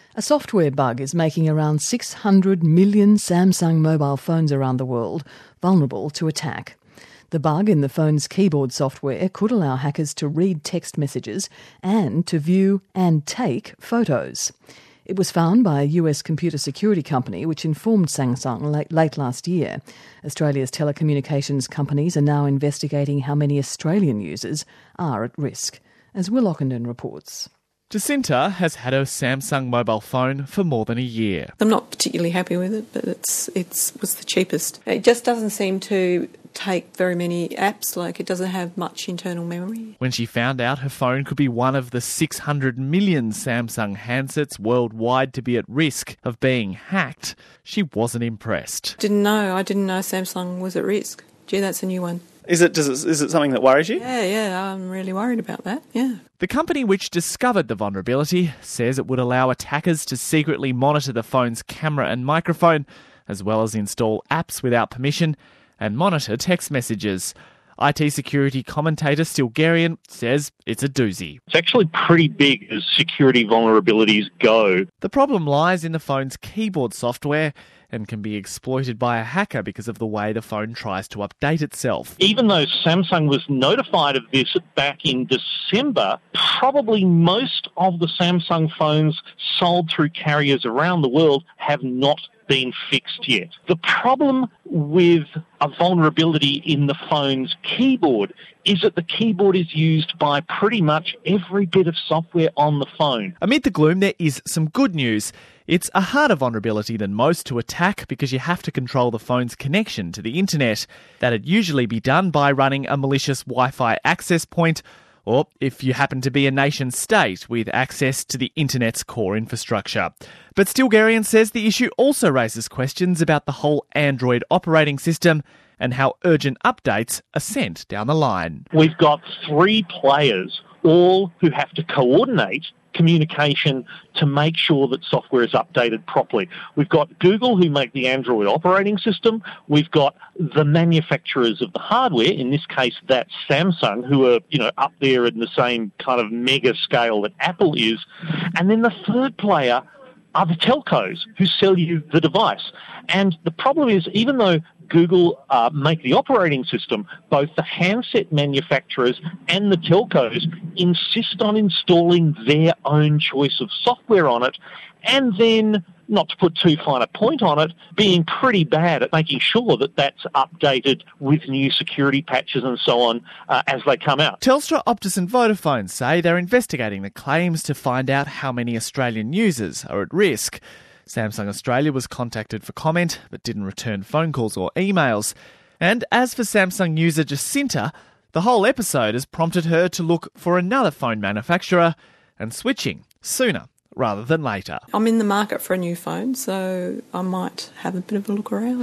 A software bug is making around 600 million Samsung mobile phones around the world vulnerable to attack. The bug in the phone's keyboard software could allow hackers to read text messages and to view and take photos. It was found by a US computer security company which informed Samsung late last year. Australia's telecommunications companies are now investigating how many Australian users are at risk, as Will Ockenden reports. Jacinta has had a Samsung mobile phone for more than a year. I'm not particularly happy with it, but it was the cheapest. It just doesn't seem to take very many apps, like it doesn't have much internal memory. When she found out her phone could be one of the 600 million Samsung handsets worldwide to be at risk of being hacked, she wasn't impressed. I didn't know Samsung was at risk. Gee, that's a new one. Is it something that worries you? Yeah, I'm really worried about that, yeah. The company which discovered the vulnerability says it would allow attackers to secretly monitor the phone's camera and microphone, as well as install apps without permission and monitor text messages. IT security commentator Stilgherrian says it's a doozy. It's actually pretty big as security vulnerabilities go. The problem lies in the phone's keyboard software and can be exploited by a hacker because of the way the phone tries to update itself. Even though Samsung was notified of this back in December, probably most of the Samsung phones sold through carriers around the world have not been fixed yet. The problem with a vulnerability in the phone's keyboard is that the keyboard is used by pretty much every bit of software on the phone. Amid the gloom, there is some good news. It's a harder vulnerability than most to attack because you have to control the phone's connection to the internet. That'd usually be done by running a malicious Wi-Fi access point, or if you happen to be a nation state with access to the internet's core infrastructure. But Stilgherrian says the issue also raises questions about the whole Android operating system and how urgent updates are sent down the line. We've got 3 players, all who have to coordinate communication to make sure that software is updated properly. We've got Google, who make the Android operating system. We've got the manufacturers of the hardware, in this case that's Samsung, who are, up there in the same kind of mega scale that Apple is. And then the third player are the telcos who sell you the device. And the problem is, even though Google make the operating system, both the handset manufacturers and the telcos insist on installing their own choice of software on it, and then, not to put too fine a point on it, being pretty bad at making sure that that's updated with new security patches and so on as they come out. Telstra, Optus and Vodafone say they're investigating the claims to find out how many Australian users are at risk. Samsung Australia was contacted for comment but didn't return phone calls or emails. And as for Samsung user Jacinta, the whole episode has prompted her to look for another phone manufacturer and switching sooner rather than later. I'm in the market for a new phone, so I might have a bit of a look around.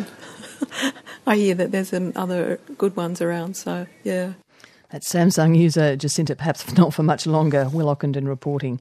I hear that there's other good ones around, so yeah. That's Samsung user Jacinta, perhaps not for much longer. Will Ockenden reporting.